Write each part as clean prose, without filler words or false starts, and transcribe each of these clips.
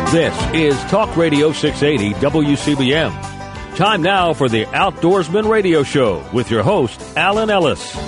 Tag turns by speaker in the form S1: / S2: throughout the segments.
S1: This is Talk Radio 680 WCBM. Time now for the Outdoorsman Radio Show with your host, Alan Ellis.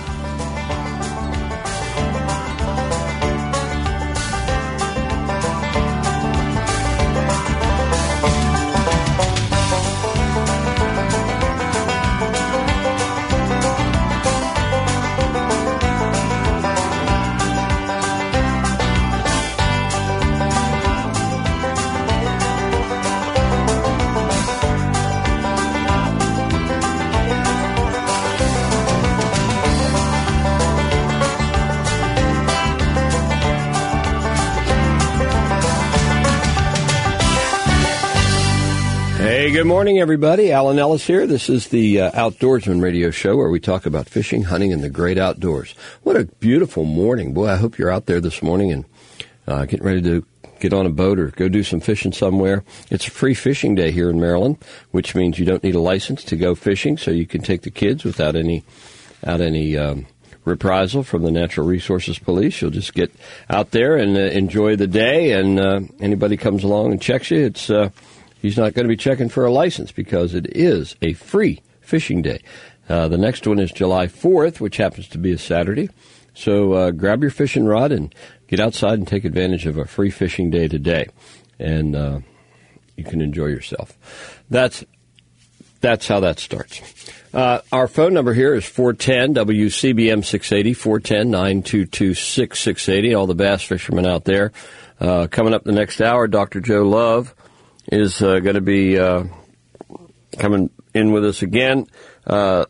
S2: Good morning, everybody. Alan Ellis here. This is the Outdoorsman Radio Show where we talk about fishing, hunting, and the great outdoors. What a beautiful morning. Boy, I hope you're out there this morning and getting ready to get on a boat or go do some fishing somewhere. It's a free fishing day here in Maryland, which means you don't need a license to go fishing, so you can take the kids without any reprisal from the Natural Resources Police. You'll just get out there and enjoy the day, and anybody comes along and checks you, he's not going to be checking for a license because it is a free fishing day. The next one is July 4th, which happens to be a Saturday. So grab your fishing rod and get outside and take advantage of a free fishing day today. And you can enjoy yourself. That's how that starts. Our phone number here is 410-WCBM 680, 410-922-6680. All the bass fishermen out there. Coming up the next hour, Dr. Joe Love is going to be coming in with us again for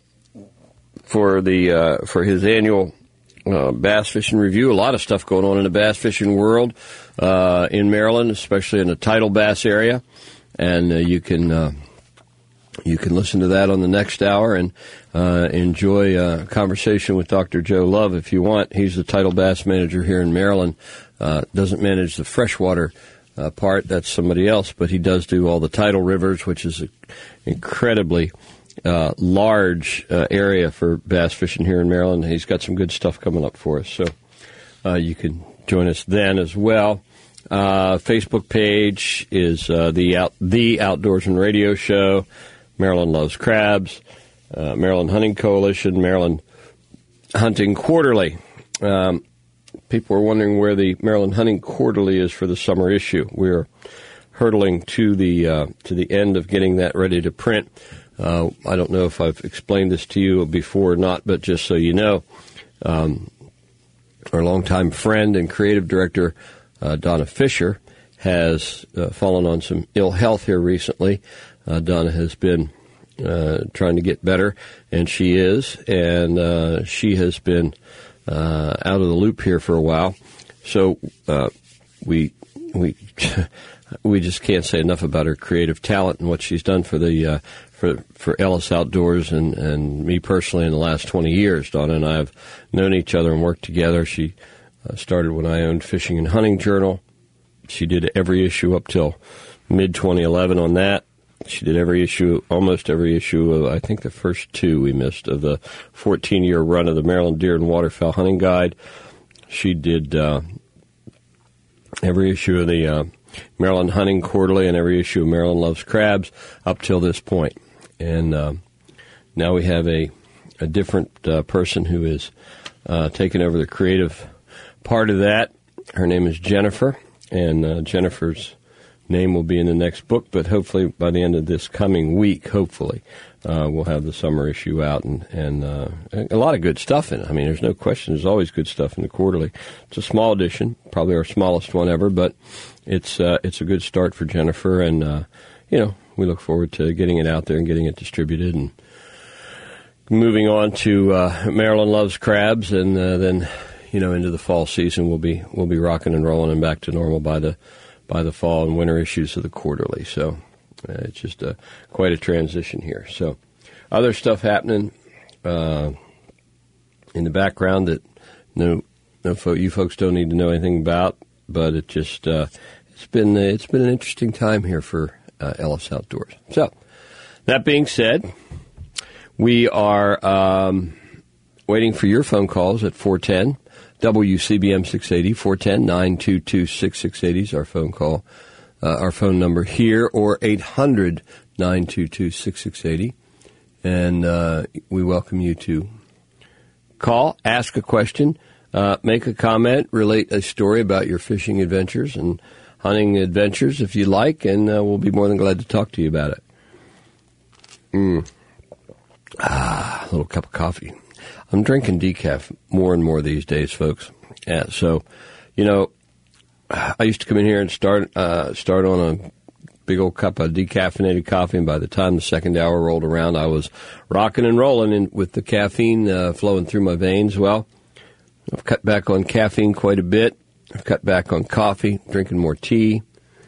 S2: his annual bass fishing review. A lot of stuff going on in the bass fishing world in Maryland, especially in the tidal bass area, and you can listen to that on the next hour and enjoy a conversation with Dr. Joe Love if you want. He's the tidal bass manager here in Maryland. Doesn't manage the freshwater part, that's somebody else, but he does do all the tidal rivers, which is an incredibly large area for bass fishing here in Maryland. He's got some good stuff coming up for us, so you can join us then as well. Facebook page is the Outdoorsman Radio Show, Maryland Loves Crabs, Maryland Hunting Coalition, Maryland Hunting Quarterly. People are wondering where the Maryland Hunting Quarterly is for the summer issue. We're hurtling to the end of getting that ready to print. I don't know if I've explained this to you before or not, but just so you know, our longtime friend and creative director, Donna Fisher, has fallen on some ill health here recently. Donna has been trying to get better, and she is, and she has been out of the loop here for a while, so we just can't say enough about her creative talent and what she's done for the for Ellis Outdoors and me personally in the last 20 years. Donna and I have known each other and worked together. She started when I owned Fishing and Hunting Journal. She did every issue up till mid-2011 on that. She did almost every issue of, I think the first two we missed, of the 14-year run of the Maryland Deer and Waterfowl Hunting Guide. She did every issue of the Maryland Hunting Quarterly and every issue of Maryland Loves Crabs up till this point. And now we have a different person who is taking over the creative part of that. Her name is Jennifer, and Jennifer's name will be in the next book, but hopefully by the end of this coming week, we'll have the summer issue out and a lot of good stuff in it. I mean, there's no question. There's always good stuff in the quarterly. It's a small edition, probably our smallest one ever, but it's a good start for Jennifer, and we look forward to getting it out there and getting it distributed and moving on to Maryland Loves Crabs, and then into the fall season we'll be rocking and rolling and back to normal by the fall and winter issues of the quarterly. So it's just quite a transition here. So other stuff happening in the background that you folks don't need to know anything about, but it just it's been an interesting time here for Ellis Outdoors. So that being said, we are waiting for your phone calls at 410 WCBM 680, 410-922-6680 is our phone call our phone number here, or 800-922-6680. And we welcome you to call, ask a question, make a comment, relate a story about your fishing adventures and hunting adventures if you like, and we'll be more than glad to talk to you about it. A little cup of coffee. I'm drinking decaf more and more these days, folks. Yeah, so, I used to come in here and start on a big old cup of decaffeinated coffee, and by the time the second hour rolled around, I was rocking and rolling with the caffeine flowing through my veins. Well, I've cut back on caffeine quite a bit. I've cut back on coffee, drinking more tea,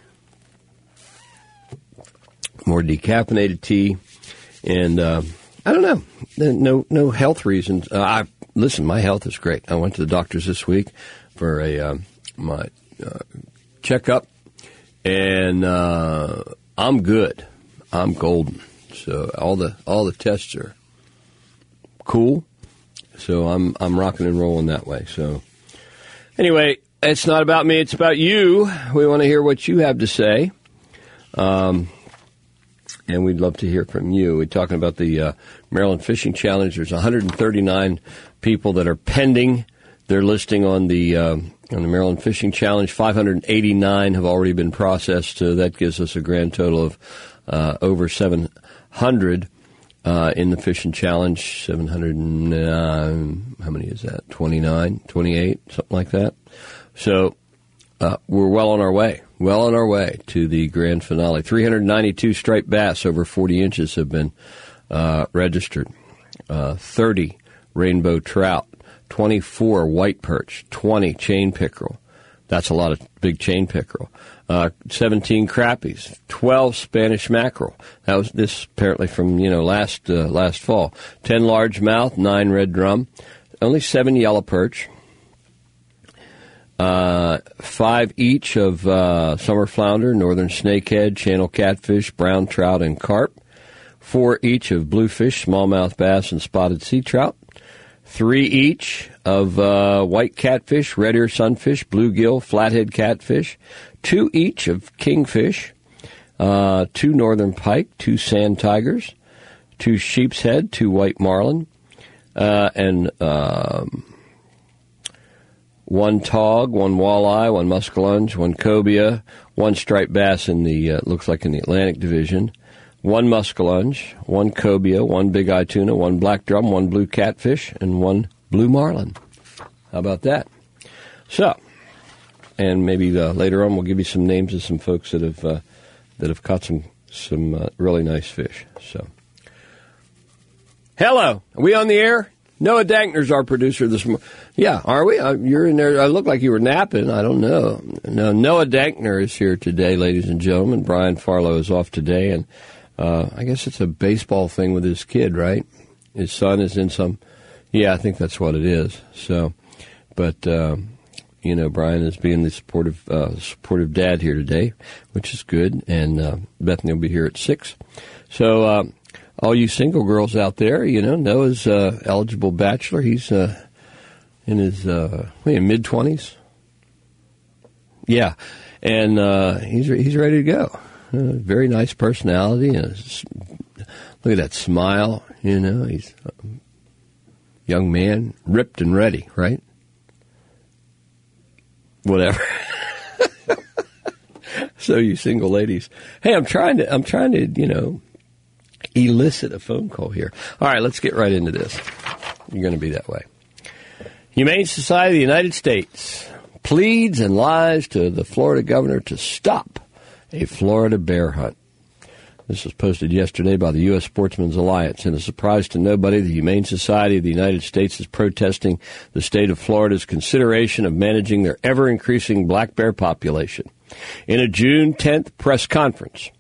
S2: more decaffeinated tea, and I don't know, no health reasons. Listen, my health is great. I went to the doctors this week for my checkup, and I'm good. I'm golden. So all the tests are cool. So I'm rocking and rolling that way. So anyway, it's not about me. It's about you. We want to hear what you have to say. And we'd love to hear from you. We're talking about the Maryland Fishing Challenge. There's 139 people that are pending their listing on the Maryland Fishing Challenge. 589 have already been processed. So that gives us a grand total of over 700 in the Fishing Challenge. 709, how many is that? 29, 28, something like that. So we're well on our way to the grand finale. 392 striped bass over 40 inches have been registered. 30 rainbow trout, 24 white perch, 20 chain pickerel. That's a lot of big chain pickerel. 17 crappies, 12 Spanish mackerel. That was this apparently from last fall. 10 largemouth, 9 red drum, only 7 yellow perch. 5 each of summer flounder, northern snakehead, channel catfish, brown trout, and carp. 4 each of bluefish, smallmouth bass, and spotted sea trout. 3 each of white catfish, red ear sunfish, bluegill, flathead catfish. 2 each of kingfish. 2 northern pike, 2 sand tigers, 2 sheep's head, 2 white marlin, and 1 tog, 1 walleye, 1 muskellunge, 1 cobia, 1 striped bass in the looks like in the Atlantic Division, 1 muskellunge, 1 cobia, 1 big eye tuna, 1 black drum, 1 blue catfish, and 1 blue marlin. How about that? So, and maybe later on we'll give you some names of some folks that have caught some really nice fish. So, hello, are we on the air? Noah Dankner's our producer this morning. Yeah, are we? You're in there. I look like you were napping. I don't know. No, Noah Dankner is here today, ladies and gentlemen. Brian Farlow is off today, and I guess it's a baseball thing with his kid, right? His son is in some. Yeah, I think that's what it is. So, but Brian is being the supportive dad here today, which is good, and Bethany will be here at 6. So. All you single girls out there, Noah's eligible bachelor. He's in his mid-20s. Yeah, and he's ready to go. Very nice personality. And look at that smile. He's a young man, ripped and ready, right? Whatever. So you single ladies, hey, I'm trying to, elicit a phone call here. All right, let's get right into this. You're going to be that way. Humane Society of the United States pleads and lies to the Florida governor to stop a Florida bear hunt. This was posted yesterday by the U.S. Sportsman's Alliance. In a surprise to nobody, the Humane Society of the United States is protesting the state of Florida's consideration of managing their ever-increasing black bear population. In a June 10th press conference,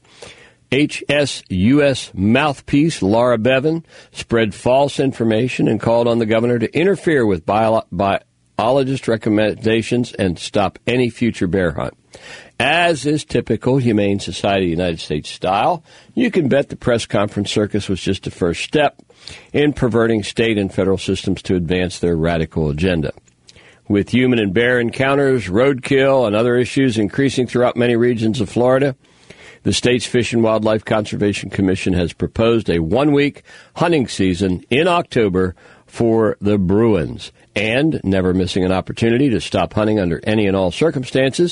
S2: HSUS mouthpiece Laura Bevan spread false information and called on the governor to interfere with biologist recommendations and stop any future bear hunt. As is typical Humane Society of the United States style, you can bet the press conference circus was just a first step in perverting state and federal systems to advance their radical agenda. With human and bear encounters, roadkill, and other issues increasing throughout many regions of Florida, the state's Fish and Wildlife Conservation Commission has proposed a one-week hunting season in October for the Bruins. And, never missing an opportunity to stop hunting under any and all circumstances,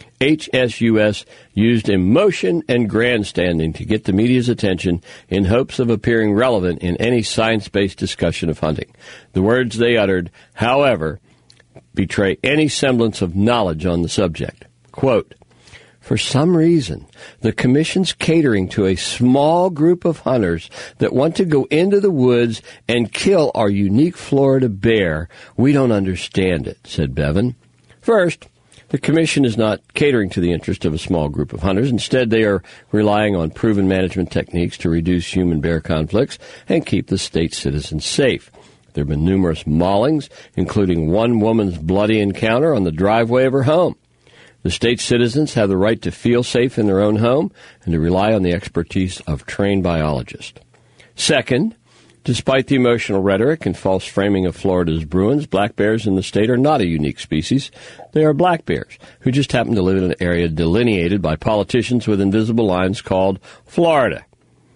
S2: HSUS used emotion and grandstanding to get the media's attention in hopes of appearing relevant in any science-based discussion of hunting. The words they uttered, however, betray any semblance of knowledge on the subject. Quote, "For some reason, the Commission's catering to a small group of hunters that want to go into the woods and kill our unique Florida bear. We don't understand it," said Bevan. First, the Commission is not catering to the interest of a small group of hunters. Instead, they are relying on proven management techniques to reduce human-bear conflicts and keep the state's citizens safe. There have been numerous maulings, including one woman's bloody encounter on the driveway of her home. The state's citizens have the right to feel safe in their own home and to rely on the expertise of trained biologists. Second, despite the emotional rhetoric and false framing of Florida's Bruins, black bears in the state are not a unique species. They are black bears who just happen to live in an area delineated by politicians with invisible lines called Florida.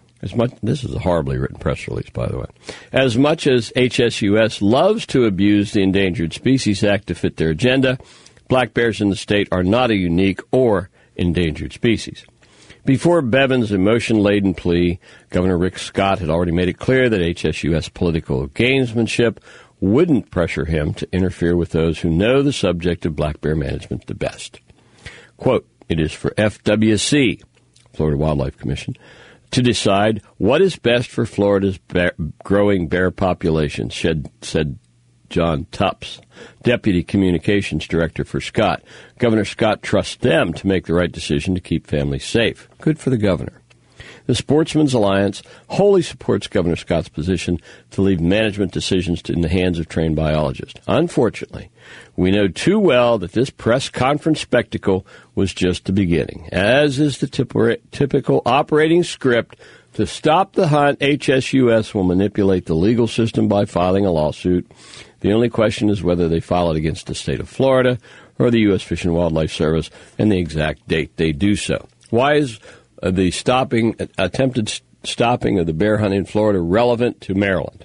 S2: This is a horribly written press release, by the way. As much as HSUS loves to abuse the Endangered Species Act to fit their agenda, black bears in the state are not a unique or endangered species. Before Bevan's emotion-laden plea, Governor Rick Scott had already made it clear that HSUS political gamesmanship wouldn't pressure him to interfere with those who know the subject of black bear management the best. Quote, "It is for FWC, Florida Wildlife Commission, to decide what is best for Florida's growing bear population," said John Tupps, Deputy Communications Director for Scott. Governor Scott trusts them to make the right decision to keep families safe. Good for the governor. The Sportsman's Alliance wholly supports Governor Scott's position to leave management decisions in the hands of trained biologists. Unfortunately, we know too well that this press conference spectacle was just the beginning. As is the typical operating script, to stop the hunt, HSUS will manipulate the legal system by filing a lawsuit. The only question is whether they file it against the state of Florida or the U.S. Fish and Wildlife Service and the exact date they do so. Why is the attempted stopping of the bear hunt in Florida relevant to Maryland?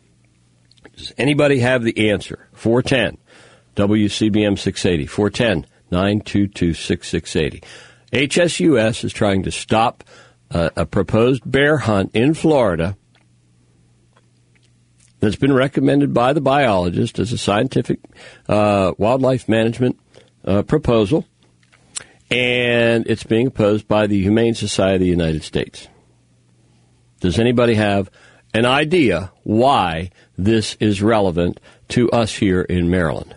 S2: Does anybody have the answer? 410 WCBM 680, 410-922-6680. HSUS is trying to stop a proposed bear hunt in Florida that's been recommended by the biologist as a scientific wildlife management proposal, and it's being opposed by the Humane Society of the United States. Does anybody have an idea why this is relevant to us here in Maryland?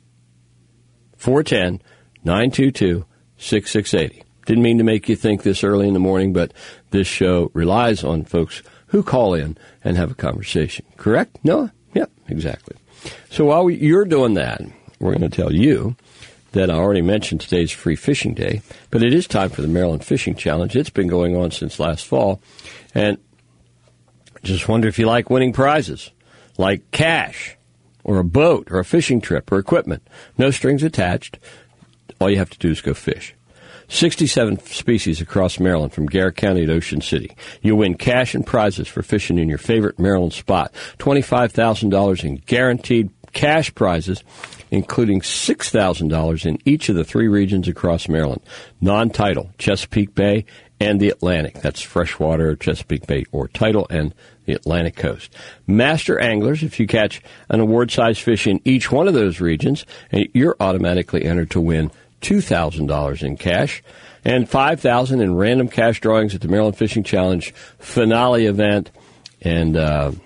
S2: 410-922-6680. Didn't mean to make you think this early in the morning, but this show relies on folks who call in and have a conversation. Correct, Noah? Yep, exactly. So while you're doing that, we're going to tell you that I already mentioned today's Free Fishing Day, but it is time for the Maryland Fishing Challenge. It's been going on since last fall, and just wonder if you like winning prizes, like cash, or a boat, or a fishing trip, or equipment. No strings attached. All you have to do is go fish. 67 species across Maryland, from Garrett County to Ocean City. You'll win cash and prizes for fishing in your favorite Maryland spot. $25,000 in guaranteed cash prizes, including $6,000 in each of the 3 regions across Maryland. Non-tidal, Chesapeake Bay and the Atlantic. That's freshwater, Chesapeake Bay, or tidal, and the Atlantic coast. Master anglers, if you catch an award-sized fish in each one of those regions, you're automatically entered to win $2,000 in cash and $5,000 in random cash drawings at the Maryland Fishing Challenge finale event, and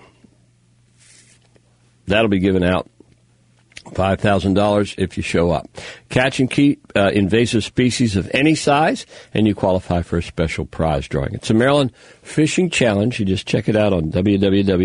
S2: that'll be given out $5,000 if you show up. Catch and keep invasive species of any size, and you qualify for a special prize drawing. It's a Maryland Fishing Challenge. You just check it out on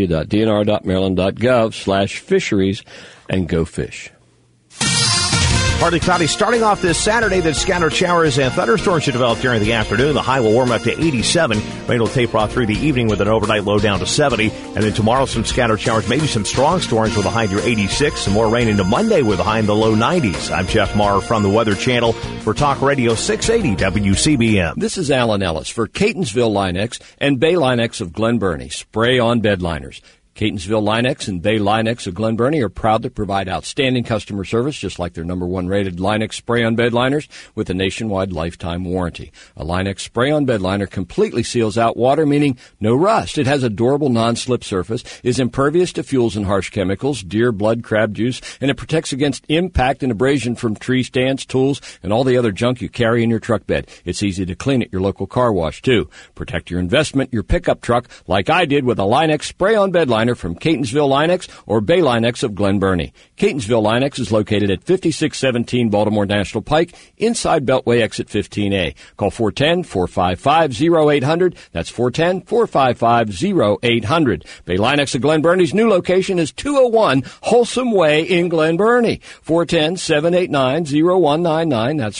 S2: www.dnr.maryland.gov/fisheries and go fish.
S3: Partly cloudy starting off this Saturday. Then scattered showers and thunderstorms should develop during the afternoon. The high will warm up to 87. Rain will taper off through the evening with an overnight low down to 70. And then tomorrow, some scattered showers, maybe some strong storms with a high near 86. Some more rain into Monday with a high in the low 90s. I'm Jeff Maher from the Weather Channel for Talk Radio 680 WCBM.
S2: This is Alan Ellis for Catonsville Line-X and Bay Line-X of Glen Burnie. Spray on bed liners. Catonsville Line-X and Bay Line-X of Glen Burnie are proud to provide outstanding customer service, just like their #1 rated Line-X spray-on bed liners with a nationwide lifetime warranty. A Line-X spray-on bed liner completely seals out water, meaning no rust. It has a durable non-slip surface, is impervious to fuels and harsh chemicals, deer, blood, crab juice, and it protects against impact and abrasion from tree stands, tools, and all the other junk you carry in your truck bed. It's easy to clean at your local car wash, too. Protect your investment, your pickup truck, like I did with a Line-X spray-on bed liner from Catonsville Line-X or Bay Line-X of Glen Burnie. Catonsville Line-X is located at 5617 Baltimore National Pike, inside Beltway exit 15A. Call 410-455-0800. That's 410-455-0800. Bay Line-X of Glen Burnie's new location is 201 Wholesome Way in Glen Burnie. 410-789-0199. That's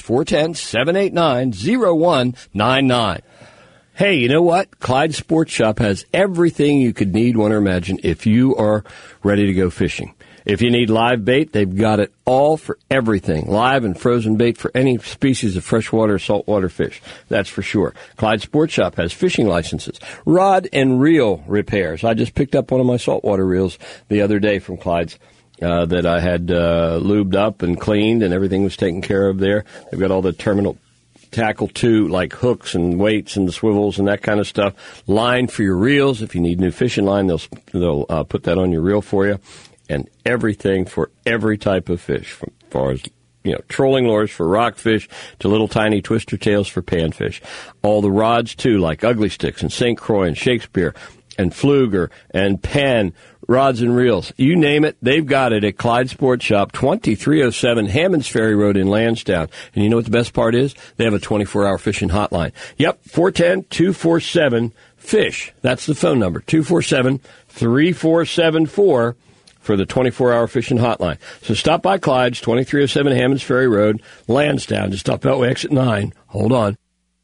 S2: 410-789-0199. Hey, you know what? Clyde Sports Shop has everything you could need, want, or imagine if you are ready to go fishing. If you need live bait, they've got it all for everything. Live and frozen bait for any species of freshwater or saltwater fish. That's for sure. Clyde Sports Shop has fishing licenses, rod and reel repairs. I just picked up one of my saltwater reels the other day from Clyde's. That I had lubed up and cleaned, and everything was taken care of there. They've got all the terminal tackle too, like hooks and weights and the swivels and that kind of stuff. Line for your reels. If you need new fishing line, they'll put that on your reel for you. And everything for every type of fish, from as far as trolling lures for rockfish to little tiny twister tails for panfish. All the rods too, like Ugly Sticks and St. Croix and Shakespeare and Pfluger and Penn, rods and reels. You name it, they've got it at Clyde Sports Shop, 2307 Hammonds Ferry Road in Lansdowne. And you know what the best part is? They have a 24-hour fishing hotline. Yep, 410-247-FISH. That's the phone number, 247-3474 for the 24-hour fishing hotline. So stop by Clyde's, 2307 Hammonds Ferry Road, Lansdowne. Just stop Beltway exit 9. Hold on.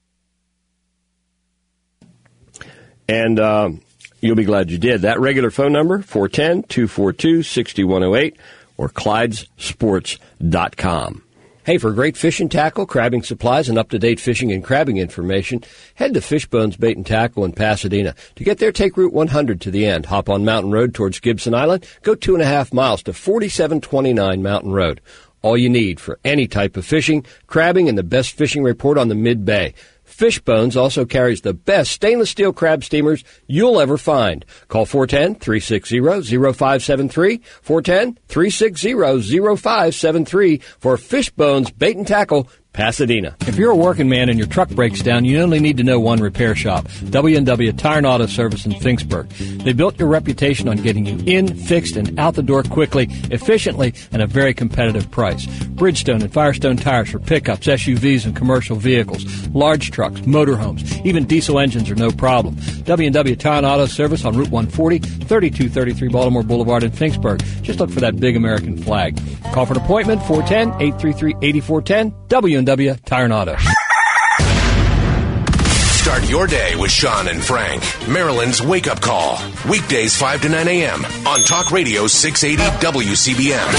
S2: And you'll be glad you did. That regular phone number, 410-242-6108 or ClydesSports.com. Hey, for great fishing tackle, crabbing supplies, and up-to-date fishing and crabbing information, head to Fishbones Bait and Tackle in Pasadena. To get there, take Route 100 to the end. Hop on Mountain Road towards Gibson Island. Go 2.5 miles to 4729 Mountain Road. All you need for any type of fishing, crabbing, and the best fishing report on the Mid-Bay. Fishbones also carries the best stainless steel crab steamers you'll ever find. Call 410-360-0573, 410-360-0573 for Fishbones Bait and Tackle, Pasadena. If you're a working man and your truck breaks down, you only need to know one repair shop, W&W Tire and Auto Service in Finksburg. They built your reputation on getting you in, fixed, and out the door quickly, efficiently, and a very competitive price. Bridgestone and Firestone tires for pickups, SUVs, and commercial vehicles, large trucks, motorhomes, even diesel engines are no problem. W&W Tire and Auto Service on Route 140, 3233 Baltimore Boulevard in Finksburg. Just look for that big American flag. Call for an appointment, 410-833-8410, W&W Tire and Auto.
S4: Start your day with Sean and Frank. Maryland's wake-up call. Weekdays 5 to 9 a.m. on Talk Radio 680 WCBM.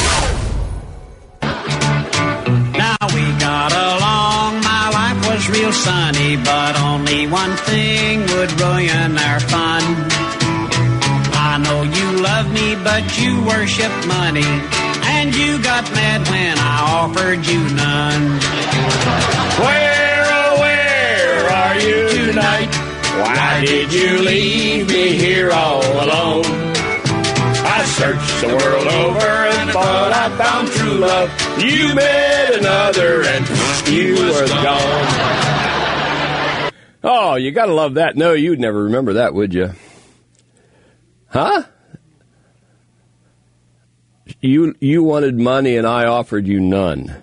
S5: Now we got along. My life was real sunny, but only one thing would ruin our fun. I know you love me, but you worship money. And you got mad when I offered you none.
S2: Where, oh, where are you tonight? Why did you leave me here all alone? I searched the world over and thought I found true love. You met another and you were gone. Oh, you gotta love that. No, you'd never remember that, would you? Huh? You wanted money and I offered you none.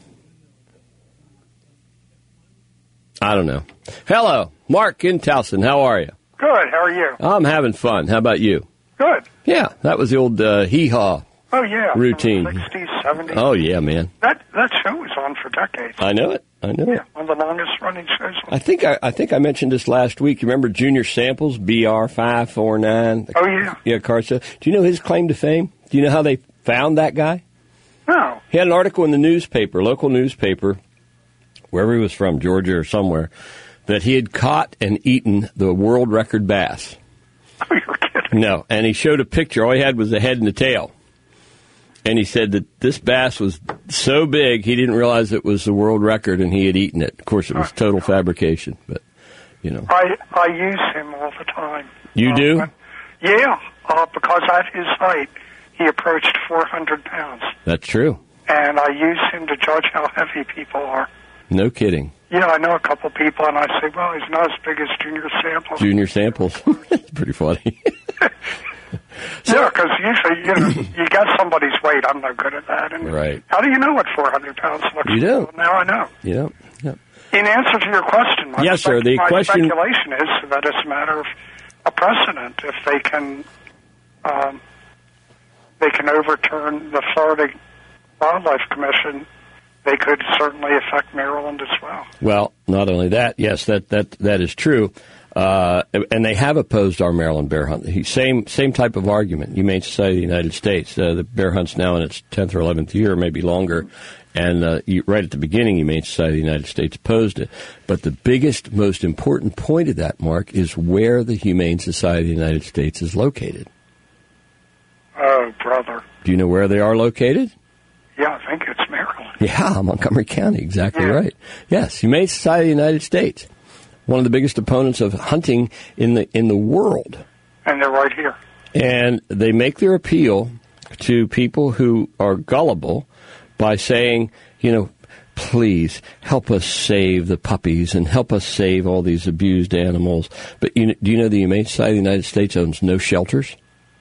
S2: I don't know. Hello, Mark in Towson. How are you?
S6: Good. How are you?
S2: I'm having fun. How about you?
S6: Good.
S2: Yeah, that was the old hee-haw
S6: Oh, yeah.
S2: routine.
S6: 60s, 70s.
S2: Oh, yeah, man.
S6: That show was on for decades.
S2: I know it.
S6: Yeah, one of the longest running shows.
S2: I think I mentioned this last week. You remember Junior Samples, BR549?
S6: Oh, yeah.
S2: Yeah, car show. Do you know his claim to fame? Do you know how they found that guy?
S6: No.
S2: He had an article in the newspaper, local newspaper, wherever he was from, Georgia or somewhere, that he had caught and eaten the world record bass.
S6: Oh, you're kidding.
S2: No, and he showed a picture. All he had was the head and the tail. And he said that this bass was so big, he didn't realize it was the world record, and he had eaten it. Of course, it was total fabrication, but, you know.
S6: I use him all the time.
S2: You do?
S6: Yeah, because at his height, he approached 400 pounds.
S2: That's true.
S6: And I use him to judge how heavy people are.
S2: No kidding.
S6: You know, I know a couple people, and I say, well, he's not as big as Junior Samples.
S2: Junior Samples. That's pretty funny.
S6: Yeah, because usually, you know, you got somebody's weight. I'm no good at that. And
S2: right.
S6: How do you know what 400 pounds looks like?
S2: You don't.
S6: Well, now I know.
S2: Yeah.
S6: In answer to your question, my speculation is that it's a matter of a precedent. If they can overturn the Florida Wildlife Commission, they could certainly affect Maryland as well.
S2: Well, not only that, yes, that is true. And they have opposed our Maryland bear hunt. Same type of argument. Humane Society of the United States. The bear hunt's now in its 10th or 11th year, maybe longer. And right at the beginning, Humane Society of the United States opposed it. But the biggest, most important point of that, Mark, is where the Humane Society of the United States is located.
S6: Oh, brother.
S2: Do you know where they are located?
S6: Yeah, I think it's Maryland.
S2: Yeah, Montgomery County, exactly right. Yes, Humane Society of the United States. One of the biggest opponents of hunting in the world.
S6: And they're right here.
S2: And they make their appeal to people who are gullible by saying, you know, please help us save the puppies and help us save all these abused animals. But do you know the Humane Society of the United States owns no shelters?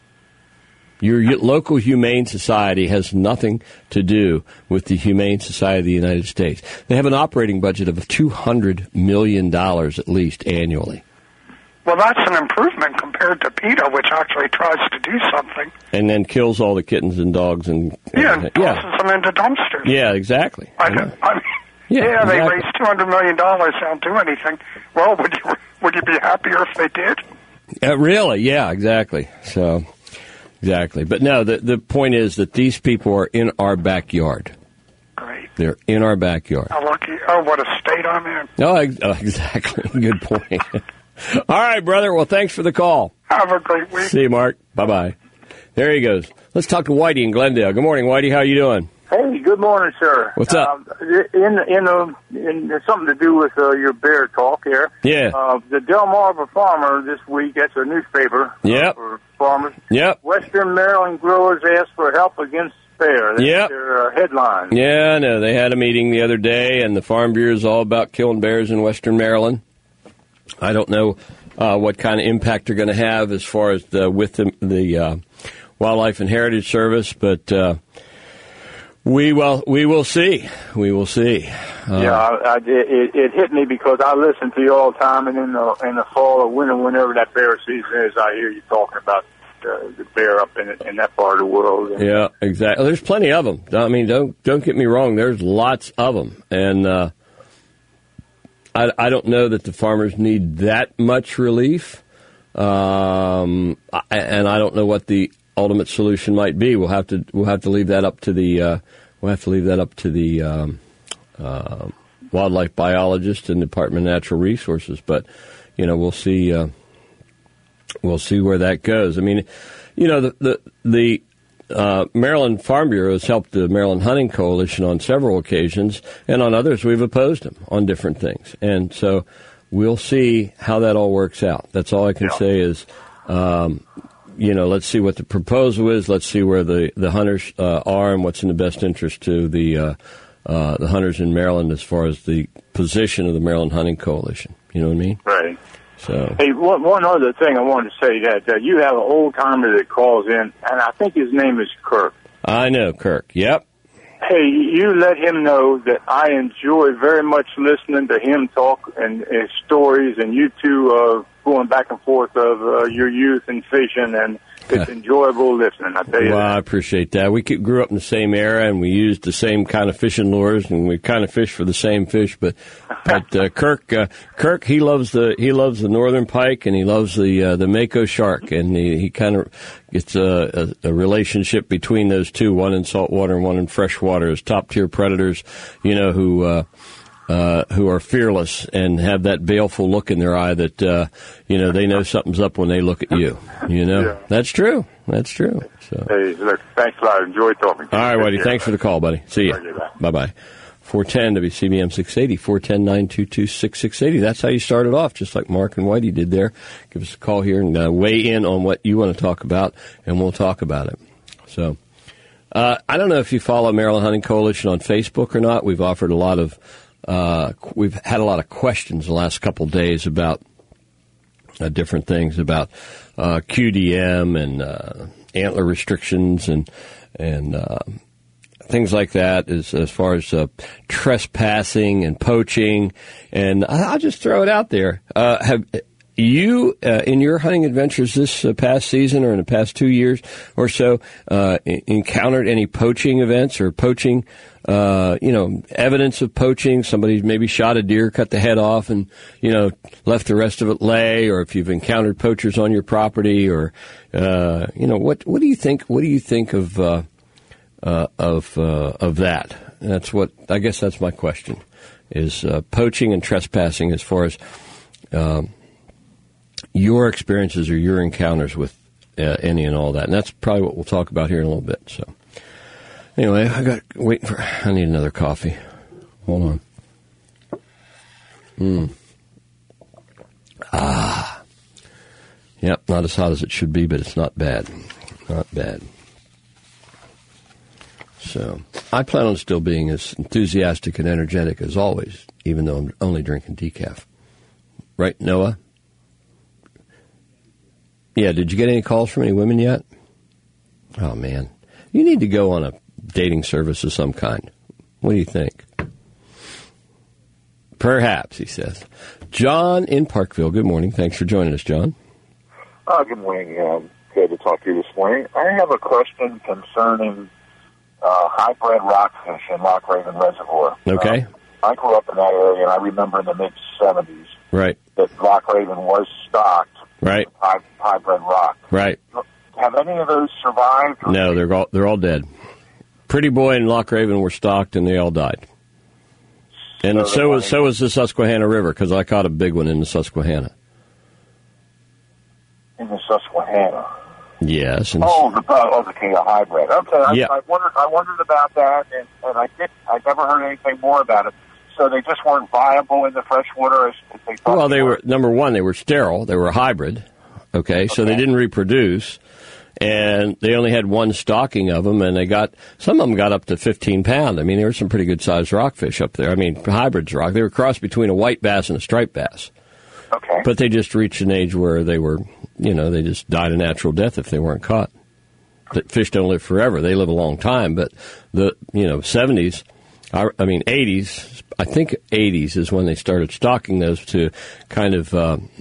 S2: Your local Humane Society has nothing to do with the Humane Society of the United States. They have an operating budget of $200 million at least annually.
S6: Well, that's an improvement compared to PETA, which actually tries to do something.
S2: And then kills all the kittens and dogs and
S6: tosses them into dumpsters.
S2: Yeah, exactly.
S6: I mean, they
S2: exactly.
S6: raised $200 million, don't do anything. Well, would you be happier if they did?
S2: Really? Yeah, exactly. So... Exactly. But no, the point is that these people are in our backyard.
S6: Great.
S2: They're in our backyard.
S6: How lucky. Oh, what a state I'm in.
S2: Oh, exactly. Good point. All right, brother. Well, thanks for the call.
S6: Have a great week.
S2: See you, Mark. Bye-bye. There he goes. Let's talk to Whitey in Glendale. Good morning, Whitey. How are you doing?
S7: Hey, good morning, sir.
S2: What's up?
S7: In something to do with your bear talk here.
S2: Yeah.
S7: The Delmarva Farmer this week, that's a newspaper for farmers.
S2: Yep.
S7: Western Maryland growers ask for help against bear. That's their headline.
S2: Yeah, I know. They had a meeting the other day, and the Farm Bureau is all about killing bears in Western Maryland. I don't know what kind of impact they're going to have as far as with the Wildlife and Heritage Service, but... We will see. We will see.
S7: It hit me because I listen to you all the time, and in the fall or winter, whenever that bear season is, I hear you talking about the bear up in that part of the world.
S2: Yeah, exactly. There's plenty of them. I mean, don't get me wrong. There's lots of them, and I don't know that the farmers need that much relief, and I don't know what the ultimate solution might be. We'll have to leave that up to the wildlife biologist and Department of Natural Resources. But you know, we'll see where that goes. I mean, you know, the Maryland Farm Bureau has helped the Maryland Hunting Coalition on several occasions, and on others we've opposed them on different things. And so we'll see how that all works out. That's all I can say is. You know, let's see what the proposal is. Let's see where the hunters are and what's in the best interest to the hunters in Maryland as far as the position of the Maryland Hunting Coalition. You know what I mean?
S7: Right.
S2: So,
S7: hey, one other thing I wanted to say that you have an old timer that calls in, and I think his name is Kirk.
S2: I know Kirk. Yep.
S7: Hey, you let him know that I enjoy very much listening to him talk and his stories, and you two going back and forth of your youth and fishing, and it's enjoyable listening, I tell you.
S2: Well, I appreciate that. We grew up in the same era, and we used the same kind of fishing lures, and we kind of fished for the same fish. But Kirk, he loves the northern pike, and he loves the mako shark, and he kind of gets a relationship between those two, one in saltwater and one in freshwater, as top tier predators, who are fearless and have that baleful look in their eye that, they know something's up when they look at you.
S7: Yeah.
S2: That's true. So.
S7: Hey, look, thanks a lot. Enjoy talking to you.
S2: All right, Whitey. Thanks for the call, buddy. See you. Bye-bye. 410 WCBM 680, 410-922-6680. That's how you started off, just like Mark and Whitey did there. Give us a call here and weigh in on what you want to talk about, and we'll talk about it. So, I don't know if you follow Maryland Hunting Coalition on Facebook or not. We've offered we've had a lot of questions the last couple of days about different things about QDM and antler restrictions and things like that, as far as trespassing and poaching. And I'll just throw it out there. Have you, in your hunting adventures this past season or in the past 2 years or so, encountered any poaching events or poaching, evidence of poaching? Somebody maybe shot a deer, cut the head off, and, left the rest of it lay, or if you've encountered poachers on your property, or, what do you think? What do you think of that? I guess that's my question, is poaching and trespassing, as far as your experiences or your encounters with any and all that. And that's probably what we'll talk about here in a little bit. So anyway, I need another coffee. Hold on. Yep, not as hot as it should be, but it's not bad. Not bad. So I plan on still being as enthusiastic and energetic as always, even though I'm only drinking decaf. Right, Noah? Yeah, did you get any calls from any women yet? Oh, man. You need to go on a dating service of some kind. What do you think? Perhaps, he says. John in Parkville, good morning. Thanks for joining us, John.
S8: Good morning. Good to talk to you this morning. I have a question concerning high-bred rockfish in Loch Raven Reservoir.
S2: Okay.
S8: I grew up in that area, and I remember in the mid-'70s that Loch Raven was stocked with high-bred rock.
S2: Right.
S8: Have any of those survived?
S2: No, they're all dead. Pretty Boy and Loch Raven were stocked, and they all died. And so was the Susquehanna River, because I caught a big one in the Susquehanna.
S8: In the Susquehanna?
S2: Yes.
S8: The king of hybrid. Okay, I wondered about that, and I never heard anything more about it. So they just weren't viable in the freshwater as they thought.
S2: Well, they were, number one, they were sterile. They were hybrid. Okay, so they didn't reproduce, and they only had one stocking of them, and some of them got up to 15 pounds. I mean, there were some pretty good sized rockfish up there. I mean, hybrids rock. They were crossed between a white bass and a striped bass.
S8: Okay.
S2: But they just reached an age where they were, they just died a natural death if they weren't caught. But fish don't live forever. They live a long time. But the, 70s, 80s, I think 80s is when they started stocking those to kind of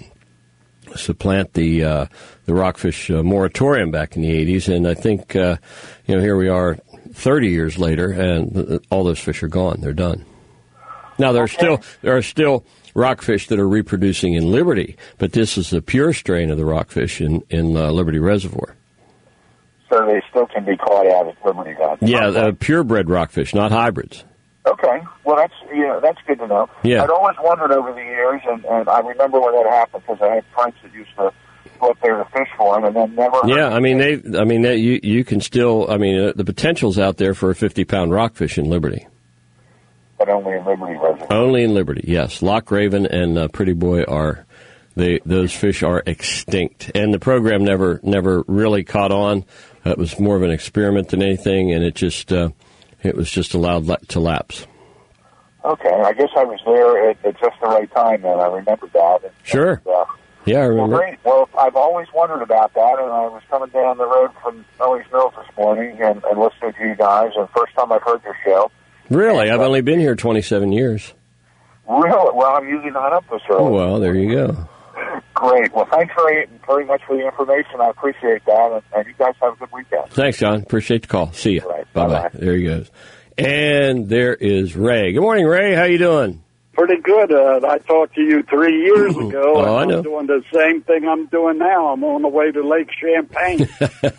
S2: supplant the rockfish moratorium back in the 80s. And I think, here we are 30 years later, and all those fish are gone. They're done. Now, there are still rockfish that are reproducing in Liberty, but this is the pure strain of the rockfish in Liberty Reservoir.
S8: So they still can be caught out at Liberty, guys.
S2: Yeah, purebred rockfish, not hybrids.
S8: Okay, well that's good to know.
S2: Yeah.
S8: I'd always wondered over the years, and I remember when that happened because I had friends that used to go up there to fish for them, and then never. Yeah,
S2: you can still. The potential's out there for a 50-pound rockfish in Liberty.
S8: But only in Liberty Reservoir.
S2: Only in Liberty, yes. Loch Raven and Pretty Boy those fish are extinct, and the program never really caught on. It was more of an experiment than anything, and it was just allowed to lapse.
S8: Okay, I guess I was there at just the right time then. I remember that.
S2: Sure. Yeah, I remember.
S8: Well, great. Well, I've always wondered about that, and I was coming down the road from Owings Mills this morning and listening to you guys, and first time I've heard your show.
S2: Really? I've only been here 27 years.
S8: Really? Well, I'm usually not up this early.
S2: Oh, well, there you go.
S8: Great. Well, thanks very much for the information. I appreciate that, and you guys have a good weekend.
S2: Thanks, John. Appreciate the call. See you.
S8: Right.
S2: Bye-bye. There he goes. And there is Ray. Good morning, Ray. How you doing?
S9: Pretty good. I talked to you 3 years ago.
S2: Oh, I know.
S9: I'm doing the same thing I'm doing now. I'm on the way to Lake Champlain.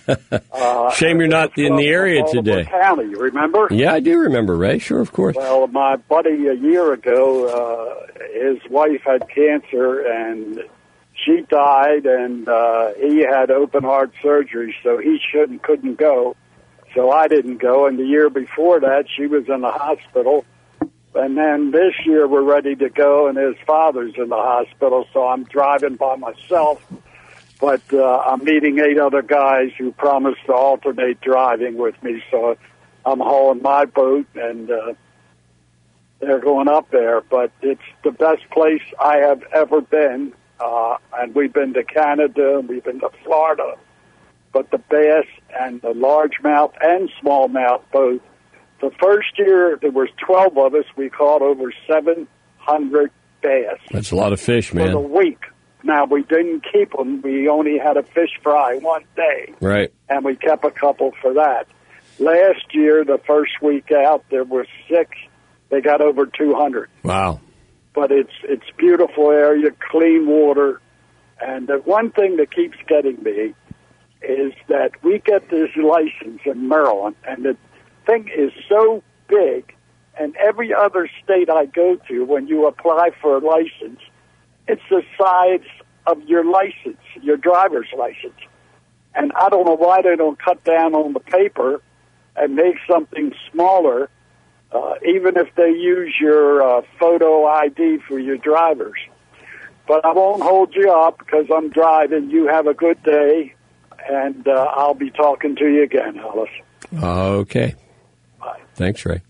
S2: Shame you're not in the area today.
S9: County, you remember?
S2: Yeah, I do remember, Ray. Sure, of course.
S9: Well, my buddy a year ago, his wife had cancer, and she died, and he had open heart surgery, so he couldn't go. So I didn't go. And the year before that, she was in the hospital. And then this year we're ready to go, and his father's in the hospital, so I'm driving by myself. But I'm meeting 8 other guys who promised to alternate driving with me, so I'm hauling my boat, and they're going up there. But it's the best place I have ever been, and we've been to Canada, and we've been to Florida. But the bass and the largemouth and smallmouth both. The first year, there was 12 of us. We caught over 700 bass.
S2: That's a lot of fish, man.
S9: For the week. Now, we didn't keep them. We only had a fish fry one day.
S2: Right.
S9: And we kept a couple for that. Last year, the first week out, there were 6. They got over 200.
S2: Wow.
S9: But it's beautiful area, clean water. And the one thing that keeps getting me is that we get this license in Maryland, and the thing is so big, and every other state I go to, when you apply for a license, it's the size of your license, your driver's license. And I don't know why they don't cut down on the paper and make something smaller, even if they use your photo ID for your drivers. But I won't hold you up because I'm driving. You have a good day, and I'll be talking to you again, Alice.
S2: Okay.
S9: Bye.
S2: Thanks, Ray.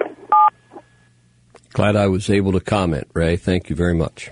S2: Glad I was able to comment, Ray. Thank you very much.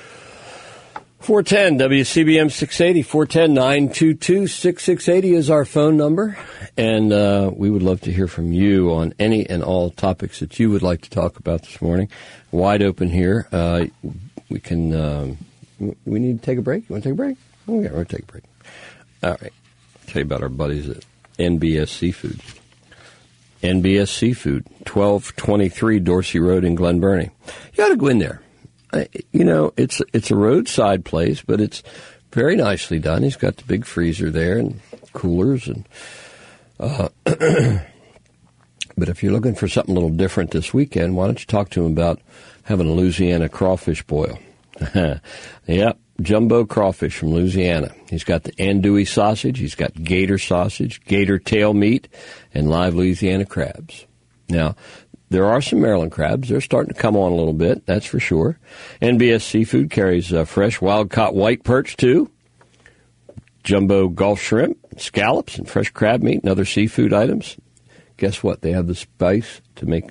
S2: 410 WCBM 680, 410-922-6680 is our phone number, and we would love to hear from you on any and all topics that you would like to talk about this morning. Wide open here. We can. We need to take a break. You want to take a break? Oh, yeah, we're going to take a break. All right. I'll tell you about our buddies at NBS Seafood. NBS Seafood, 1223 Dorsey Road in Glen Burnie. You ought to go in there. You know, it's a roadside place, but it's very nicely done. He's got the big freezer there and coolers, and but if you're looking for something a little different this weekend, why don't you talk to him about having a Louisiana crawfish boil? Yep, jumbo crawfish from Louisiana. He's got the andouille sausage, he's got gator sausage, gator tail meat, and live Louisiana crabs. Now, there are some Maryland crabs. They're starting to come on a little bit, that's for sure. NBS Seafood carries fresh wild-caught white perch, too. Jumbo Gulf shrimp, scallops, and fresh crab meat and other seafood items. Guess what? They have the spice to make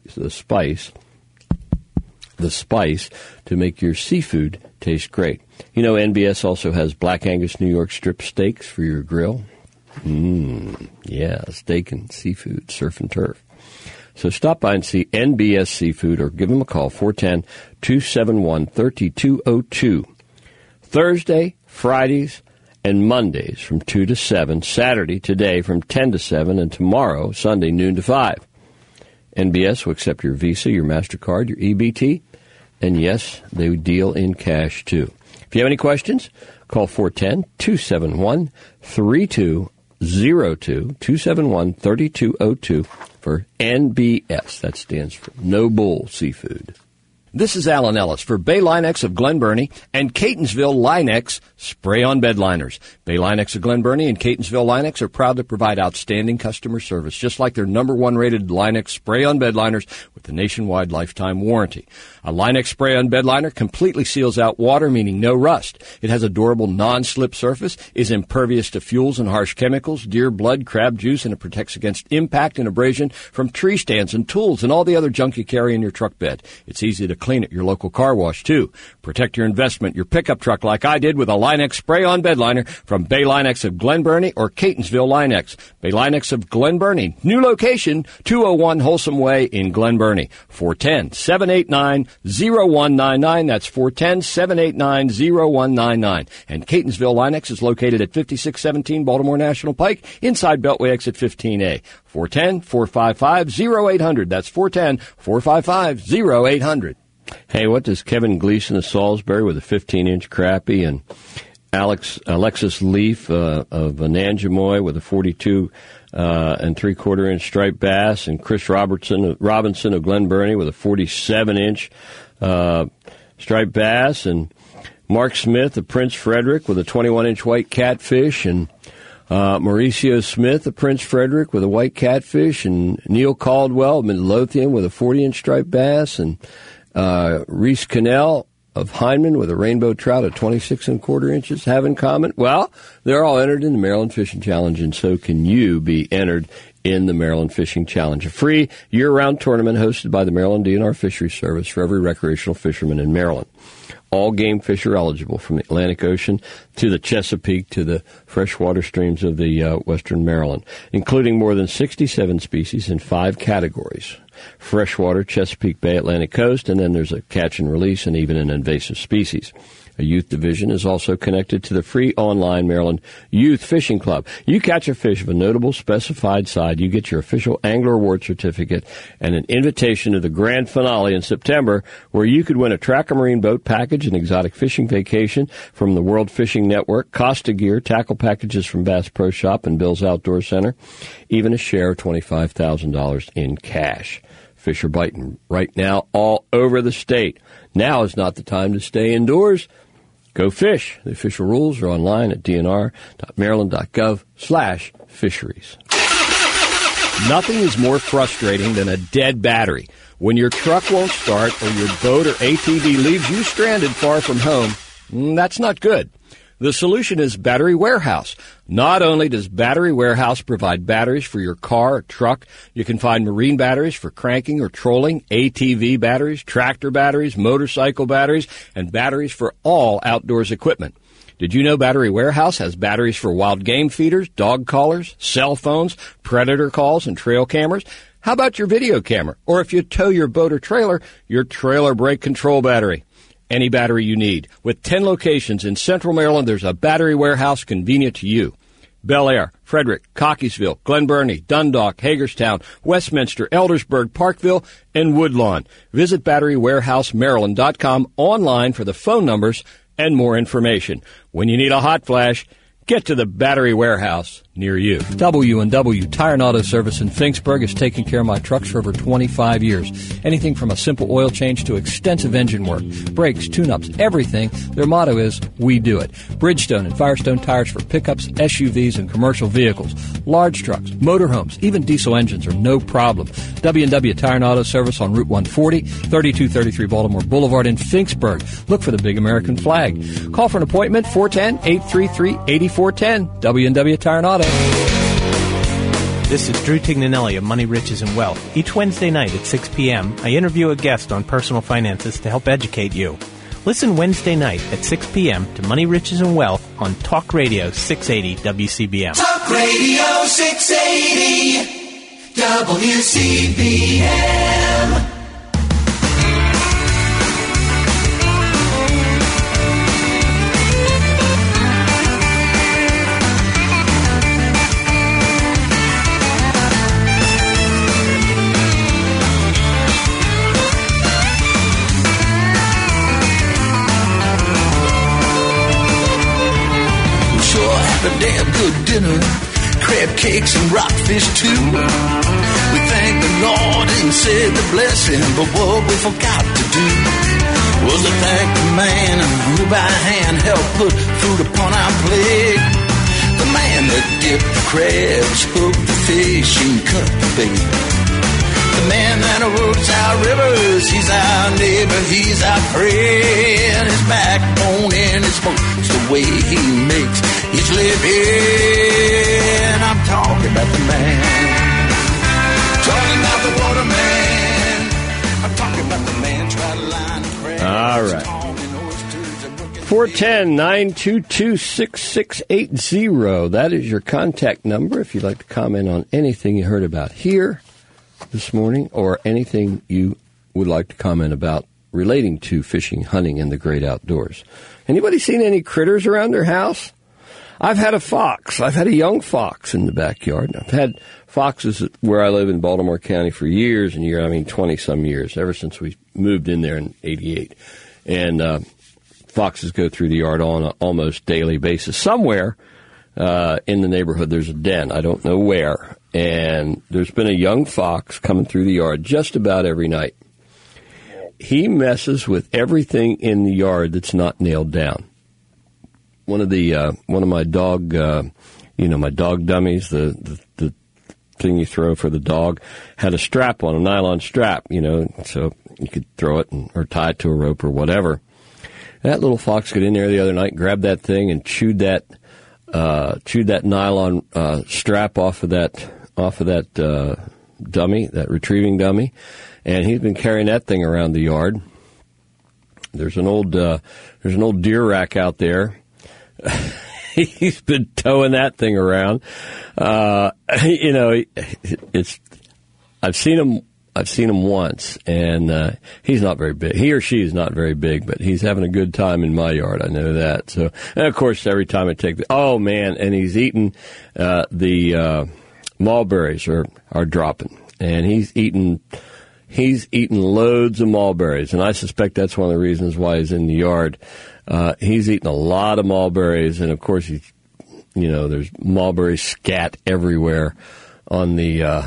S2: to make your seafood taste great. You know, NBS also has Black Angus New York strip steaks for your grill. Yeah, steak and seafood, surf and turf. So stop by and see NBS Seafood or give them a call, 410-271-3202. Thursday, Fridays, and Mondays from 2 to 7. Saturday, today, from 10 to 7. And tomorrow, Sunday, noon to 5. NBS will accept your Visa, your MasterCard, your EBT. And yes, they deal in cash, too. If you have any questions, call 410-271-3202. 271-3202 for NBS. That stands for No Bull Seafood. This is Alan Ellis for Bay Linex of Glen Burnie and Catonsville Linex Spray-On Bed Liners. Bay Linex of Glen Burnie and Catonsville Linex are proud to provide outstanding customer service, just like their #1 rated Linex Spray-On Bed Liners with a nationwide lifetime warranty. A Linex Spray-On Bed Liner completely seals out water, meaning no rust. It has a durable non-slip surface, is impervious to fuels and harsh chemicals, deer blood, crab juice, and it protects against impact and abrasion from tree stands and tools and all the other junk you carry in your truck bed. It's easy to clean at your local car wash, too. Protect your investment, your pickup truck, like I did with a Line-X spray-on bed liner from Bay Line-X of Glen Burnie or Catonsville Line-X. Bay Line-X of Glen Burnie. New location, 201 Wholesome Way in Glen Burnie. 410-789-0199. That's 410-789-0199. And Catonsville Line-X is located at 5617 Baltimore National Pike, inside Beltway exit 15A. 410-455-0800. That's 410-455-0800. Hey, what does Kevin Gleason of Salisbury with a 15-inch crappie and Alexis Leaf of Ananjamoy with a 42 and 3/4-inch striped bass, and Chris Robinson of Glen Burnie with a 47-inch striped bass, and Mark Smith of Prince Frederick with a 21-inch white catfish, and Mauricio Smith of Prince Frederick with a white catfish, and Neil Caldwell of Midlothian with a 40-inch striped bass, and Reese Cannell of Hindman with a rainbow trout at 26 1/4 inches have in common? Well, they're all entered in the Maryland Fishing Challenge, and so can you be entered in the Maryland Fishing Challenge, a free year-round tournament hosted by the Maryland DNR Fisheries Service for every recreational fisherman in Maryland. All game fish are eligible, from the Atlantic Ocean to the Chesapeake to the freshwater streams of the western Maryland, including more than 67 species in 5 categories: freshwater, Chesapeake Bay, Atlantic Coast, and then there's a catch and release and even an invasive species. A youth division is also connected to the free online Maryland Youth Fishing Club. You catch a fish of a notable specified side, you get your official Angler Award certificate and an invitation to the grand finale in September, where you could win a Tracker Marine boat package, an exotic fishing vacation from the World Fishing Network, Costa gear, tackle packages from Bass Pro Shop and Bill's Outdoor Center, even a share of $25,000 in cash. Fish are biting right now all over the state. Now is not the time to stay indoors. Go fish. The official rules are online at dnr.maryland.gov/fisheries. Nothing is more frustrating than a dead battery. When your truck won't start or your boat or ATV leaves you stranded far from home, that's not good. The solution is Battery Warehouse. Not only does Battery Warehouse provide batteries for your car or truck, you can find marine batteries for cranking or trolling, ATV batteries, tractor batteries, motorcycle batteries, and batteries for all outdoors equipment. Did you know Battery Warehouse has batteries for wild game feeders, dog collars, cell phones, predator calls, and trail cameras? How about your video camera? Or if you tow your boat or trailer, your trailer brake control battery. Any battery you need. With 10 locations in Central Maryland, there's a Battery Warehouse convenient to you. Bel Air, Frederick, Cockeysville, Glen Burnie, Dundalk, Hagerstown, Westminster, Eldersburg, Parkville, and Woodlawn. Visit BatteryWarehouseMaryland.com online for the phone numbers and more information. When you need a hot flash, get to the Battery Warehouse near you. W&W Tire and Auto Service in Finksburg has taken care of my trucks for over 25 years. Anything from a simple oil change to extensive engine work, brakes, tune-ups, everything. Their motto is, we do it. Bridgestone and Firestone tires for pickups, SUVs, and commercial vehicles. Large trucks, motorhomes, even diesel engines are no problem. W&W Tire and Auto Service on Route 140, 3233 Baltimore Boulevard in Finksburg. Look for the big American flag. Call for an appointment, 410-833-8410. W&W Tire and Auto.
S10: This is Drew Tignanelli of Money, Riches, and Wealth. Each Wednesday night at 6 p.m., I interview a guest on personal finances to help educate you. Listen Wednesday night at 6 p.m. to Money, Riches, and Wealth on Talk Radio 680 WCBM.
S11: Talk Radio 680 WCBM.
S12: A damn good dinner, crab cakes and rockfish too. We thanked the Lord and said the blessing, but what we forgot to do was to thank the man who by hand helped put food upon our plate. The man that dipped the crabs, hooked the fish, and cut the bait. The man that works our rivers, he's our neighbor, he's our friend. His backbone and his boat's the way he makes his living. I'm talking about the man, talking about the waterman. I'm talking about the man trying
S2: All right. 410-922-6680. That is your contact number if you'd like to comment on anything you heard about here this morning or anything you would like to comment about relating to fishing, hunting, and the great outdoors. Anybody seen any critters around their house? I've had a fox. I've had a young fox in the backyard. I've had foxes where I live in Baltimore County for years and years, 20-some years, ever since we moved in there in 88. And foxes go through the yard on an almost daily basis. Somewhere in the neighborhood there's a den. I don't know where. And there's been a young fox coming through the yard just about every night. He messes with everything in the yard that's not nailed down. One of my dog, my dog dummies, the thing you throw for the dog, had a strap on, a nylon strap, so you could throw it or tie it to a rope or whatever. That little fox got in there the other night, grabbed that thing, and chewed that nylon strap off of that dummy, that retrieving dummy, and he's been carrying that thing around the yard. There's an old deer rack out there. He's been towing that thing around. I've seen him once, and he's not very big. He or she is not very big, but he's having a good time in my yard. I know that. So, and of course, every time I take and he's eating the mulberries are dropping, and he's eating loads of mulberries, and I suspect that's one of the reasons why he's in the yard. He's eating a lot of mulberries, and of course, there's mulberry scat everywhere on the.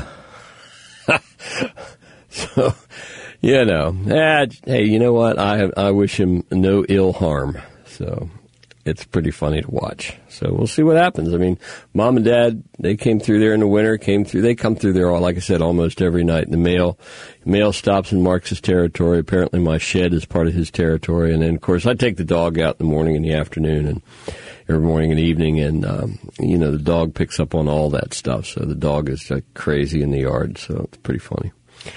S2: So, hey, you know what? I wish him no ill harm. So, it's pretty funny to watch. So we'll see what happens. Mom and Dad, they came through there in the winter. They come through there, like I said, almost every night. The male stops and marks his territory. Apparently, my shed is part of his territory. And then, of course, I take the dog out in the morning and the afternoon, and every morning and evening. And the dog picks up on all that stuff. So the dog is like crazy in the yard. So it's pretty funny.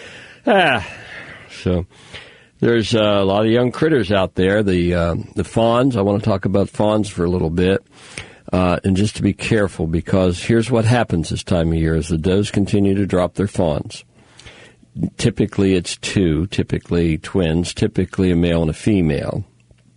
S2: So there's a lot of young critters out there. The fawns. I want to talk about fawns for a little bit. And just to be careful, because here's what happens this time of year as the does continue to drop their fawns. Typically it's two, typically twins, typically a male and a female.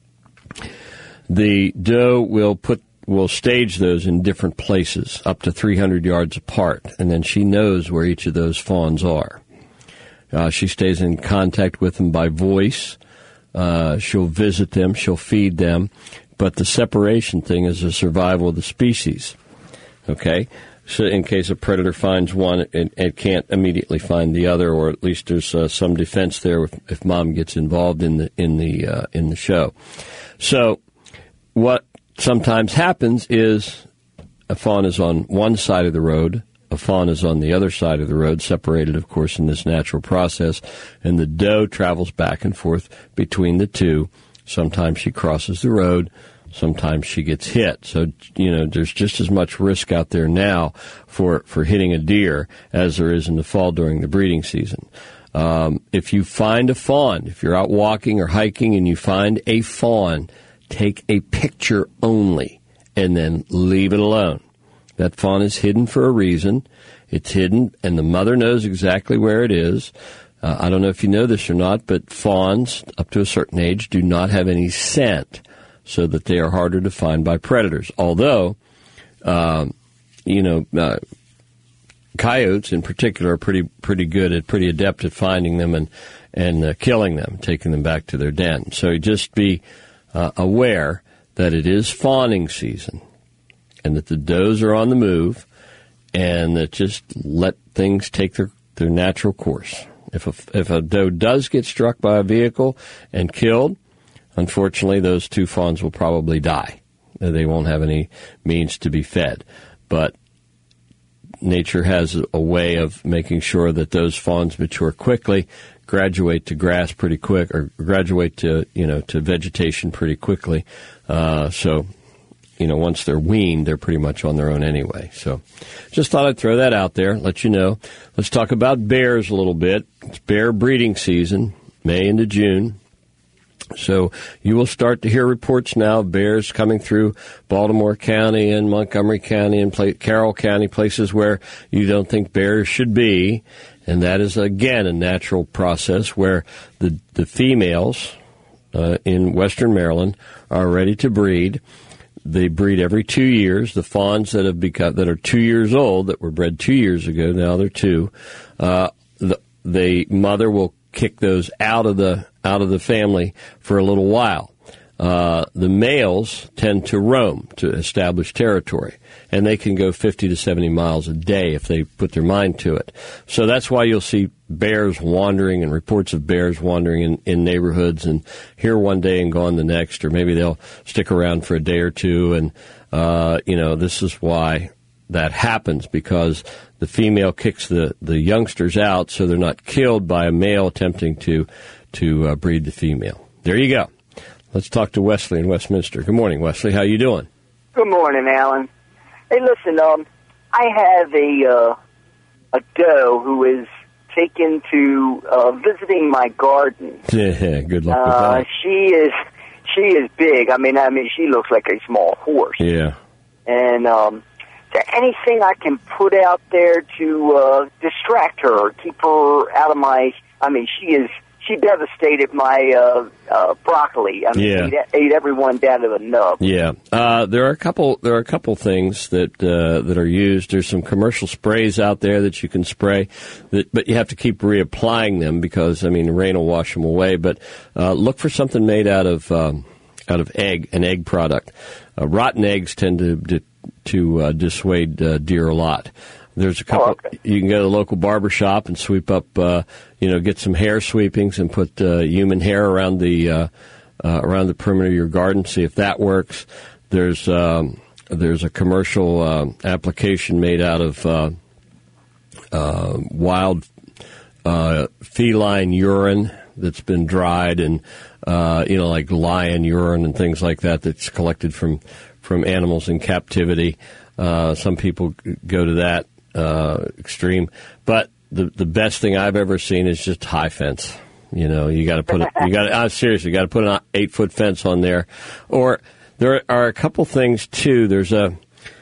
S2: The doe will stage those in different places, up to 300 yards apart, and then she knows where each of those fawns are. She stays in contact with them by voice. She'll visit them. She'll feed them. But the separation thing is the survival of the species. Okay? So in case a predator finds one, it can't immediately find the other, or at least there's some defense there if mom gets involved in the show. So what sometimes happens is a fawn is on one side of the road, a fawn is on the other side of the road, separated, of course, in this natural process, and the doe travels back and forth between the two. Sometimes she crosses the road, sometimes she gets hit. So, there's just as much risk out there now for hitting a deer as there is in the fall during the breeding season. If you find a fawn, if you're out walking or hiking and you find a fawn, take a picture only and then leave it alone. That fawn is hidden for a reason. It's hidden, and the mother knows exactly where it is. I don't know if you know this or not, but fawns, up to a certain age, do not have any scent, so that they are harder to find by predators. Although, coyotes in particular are pretty good, pretty adept at finding them and killing them, taking them back to their den. So just be aware that it is fawning season, and that the does are on the move, and that just let things take their natural course. If a doe does get struck by a vehicle and killed, unfortunately, those two fawns will probably die. They won't have any means to be fed. But nature has a way of making sure that those fawns mature quickly, graduate to grass pretty quick, or graduate to vegetation pretty quickly. Once they're weaned, they're pretty much on their own anyway. So just thought I'd throw that out there, let you know. Let's talk about bears a little bit. It's bear breeding season, May into June. So you will start to hear reports now of bears coming through Baltimore County and Montgomery County and Carroll County, places where you don't think bears should be. And that is, again, a natural process where the females in western Maryland are ready to breed. They breed every 2 years. The fawns that are 2 years old, that were bred 2 years ago, now they're 2, the mother will kick those out of the family for a little while. The males tend to roam to establish territory, and they can go 50 to 70 miles a day if they put their mind to it. So that's why you'll see bears wandering and reports of bears wandering in neighborhoods, and here one day and gone the next, or maybe they'll stick around for a day or two. And, this is why that happens, because the female kicks the youngsters out so they're not killed by a male attempting to breed the female. There you go. Let's talk to Wesley in Westminster. Good morning, Wesley. How you doing?
S11: Good morning, Alan. Hey, listen, I have a doe who is taken to visiting my garden.
S2: Yeah, good luck with that.
S11: She is big. I mean, she looks like a small horse.
S2: Yeah.
S11: And is there anything I can put out there to distract her or keep her out of my? I mean, she devastated my broccoli. I mean, ate everyone down to the nub.
S2: Yeah, there are a couple things that are used. There's some commercial sprays out there that you can spray, but you have to keep reapplying them because the rain will wash them away. But look for something made out of an egg product. Rotten eggs tend to dissuade deer a lot. There's a couple. Okay. You can go to the local barber shop and sweep up, get some hair sweepings and put human hair around the perimeter of your garden. See if that works. There's a commercial application made out of wild feline urine that's been dried, and like lion urine and things like that that's collected from animals in captivity. Some people go to that extreme, but the best thing I've ever seen is just high fence. You got to put seriously, you got to put an 8-foot fence on there. Or there are a couple things too. There's a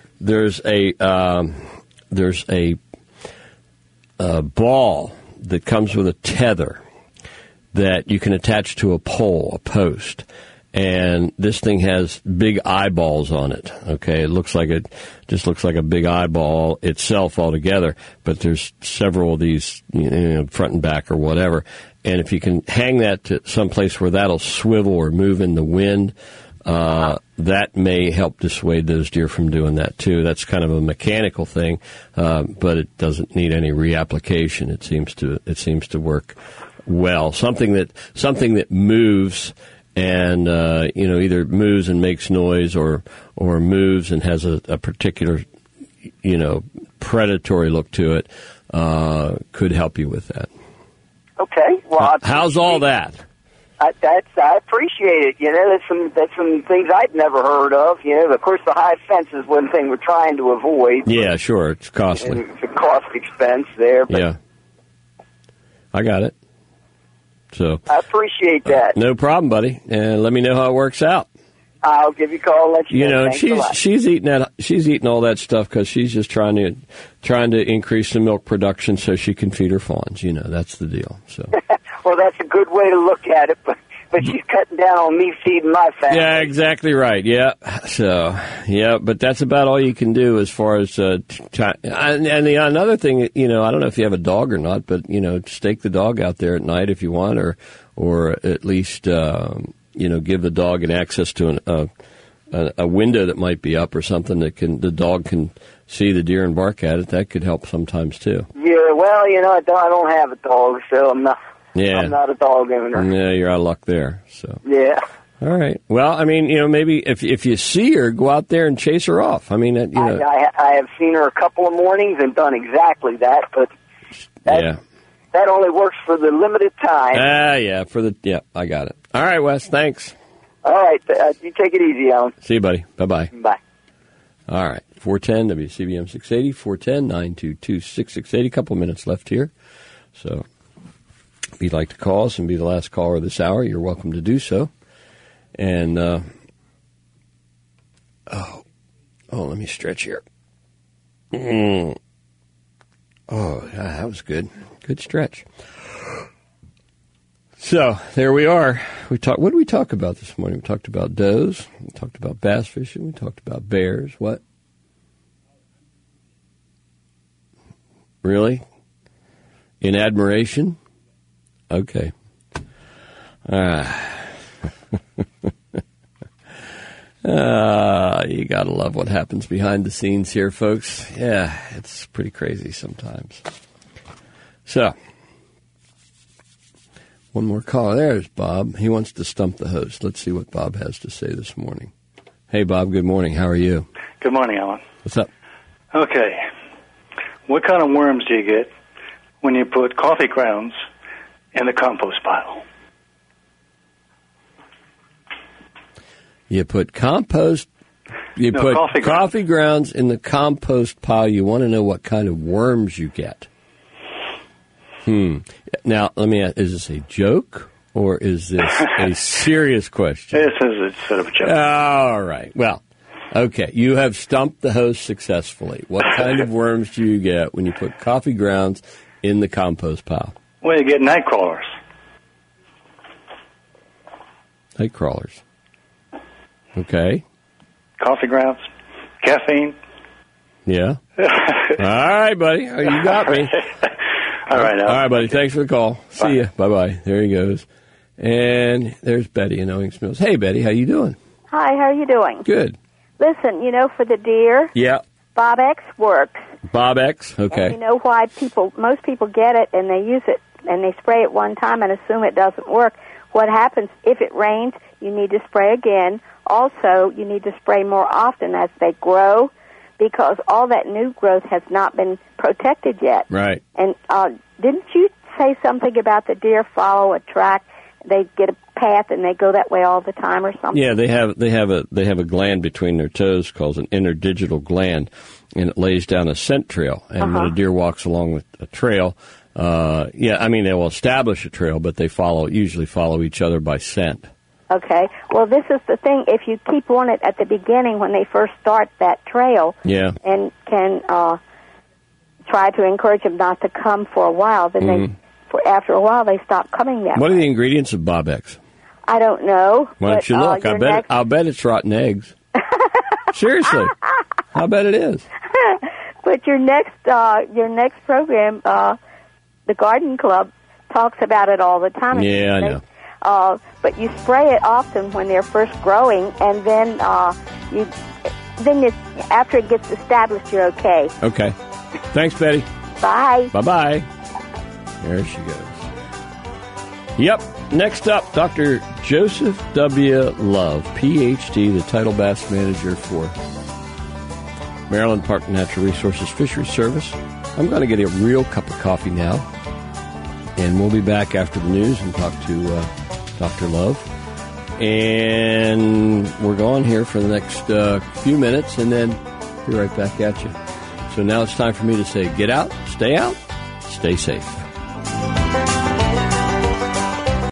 S2: ball that comes with a tether that you can attach to a post. And this thing has big eyeballs on it. Okay, it looks like a big eyeball itself altogether. But there's several of these, front and back or whatever. And if you can hang that to someplace where that'll swivel or move in the wind, that may help dissuade those deer from doing that too. That's kind of a mechanical thing, but it doesn't need any reapplication. It seems to work well. Something that moves. And, either moves and makes noise or moves and has a particular, predatory look to it, could help you with that.
S11: Okay. Well,
S2: how's all that?
S11: I appreciate it. That's some things I'd never heard of. Of course, the high fence is one thing we're trying to avoid.
S2: Yeah, sure. It's costly.
S11: It's a cost expense there. But
S2: yeah. I got it. So
S11: I appreciate that.
S2: No problem, buddy. And let me know how it works out.
S11: I'll give you a call and let you know.
S2: She's eating all that stuff because she's just trying to increase the milk production so she can feed her fawns. That's the deal. So
S11: well, that's a good way to look at it, but she's cutting down on me feeding my family.
S2: Yeah, exactly right. Yeah. So but that's about all you can do as far as another thing. I don't know if you have a dog or not, but stake the dog out there at night if you want, or at least give the dog an access to a window that might be up or something that the dog can see the deer and bark at it. That could help sometimes too.
S11: Yeah. Well, I don't have a dog, so I'm not. Yeah. I'm not a dog owner.
S2: Yeah, you're out of luck there. So.
S11: Yeah.
S2: All right. Well, maybe if you see her, go out there and chase her off. I
S11: have seen her a couple of mornings and done exactly that, but that only works for the limited time.
S2: I got it. All right, Wes. Thanks.
S11: All right. You take it easy, Alan.
S2: See you, buddy. Bye-bye.
S11: Bye.
S2: All right. 410 WCBM 680, 410-922-6680. A couple minutes left here. So if you'd like to call us and be the last caller this hour, you're welcome to do so. And, let me stretch here. Oh, that was good. Good stretch. So, there we are. What did we talk about this morning? We talked about does. We talked about bass fishing. We talked about bears. What? Really? In admiration? Okay. You gotta love what happens behind the scenes here, folks. Yeah, it's pretty crazy sometimes. So, one more call. There's Bob. He wants to stump the host. Let's see what Bob has to say this morning. Hey, Bob, good morning. How are you?
S13: Good morning, Alan.
S2: What's up?
S13: Okay. What kind of worms do you get when you put coffee grounds in the compost pile?
S2: You put coffee grounds in the compost pile. You want to know what kind of worms you get. Now, let me ask, is this a joke or is this a serious question?
S13: This is a sort of a joke.
S2: All right. Well, okay. You have stumped the host successfully. What kind of worms do you get when you put coffee grounds in the compost pile?
S13: Well, you get night crawlers.
S2: Night crawlers. Okay.
S13: Coffee grounds, caffeine.
S2: Yeah. All right, buddy. You got me.
S13: All right,
S2: All right, buddy. Thanks for the call. See ya. Bye-bye. There he goes. And there's Betty in Owings Mills. Hey, Betty. How you doing?
S14: Hi. How are you doing?
S2: Good.
S14: Listen, for the deer,
S2: yeah,
S14: Bob X works.
S2: Bob X? Okay.
S14: And you know why most people get it and they use it and they spray it one time and assume it doesn't work. What happens if it rains, you need to spray again. Also, you need to spray more often as they grow because all that new growth has not been protected yet.
S2: Right.
S14: And didn't you say something about the deer follow a track? They get a path and they go that way all the time or something?
S2: Yeah, they have a gland between their toes called an interdigital gland, and it lays down a scent trail. And when a deer walks along with a trail, they will establish a trail, but they usually follow each other by scent.
S14: Okay. Well, this is the thing. If you keep on it at the beginning when they first start that trail, and can try to encourage them not to come for a while, then after a while they stop coming that way.
S2: What are the ingredients of Bob X?
S14: I don't know.
S2: Why don't you look? I'll bet it's rotten eggs. Seriously, I'll bet it is.
S14: But your next program, the Garden Club, talks about it all the time.
S2: Yeah, I know.
S14: But you spray it often when they're first growing, and then after it gets established, you're okay.
S2: Okay. Thanks, Betty.
S14: Bye.
S2: Bye-bye. There she goes. Yep. Next up, Dr. Joseph W. Love, Ph.D., the Tidal Bass Manager for Maryland Park Natural Resources Fisheries Service. I'm going to get a real cup of coffee now, and we'll be back after the news and talk to Dr. Love. And we're going here for the next few minutes, and then be right back at you. So now it's time for me to say, get out, stay safe.